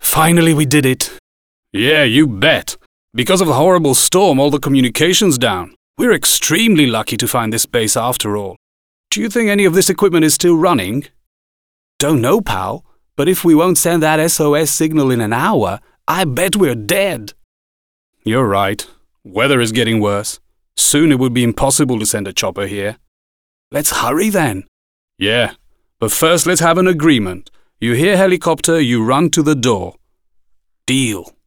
Finally we did it. Yeah, you bet. Because of the horrible storm, all the communication's down. We're extremely lucky to find this base after all. Do you think any of this equipment is still running? Don't know, pal, but if we won't send that SOS signal in an hour, I bet we're dead. You're right. Weather is getting worse. Soon it would be impossible to send a chopper here. Let's hurry then. Yeah, but first let's have an agreement. You hear helicopter, you run to the door. Deal.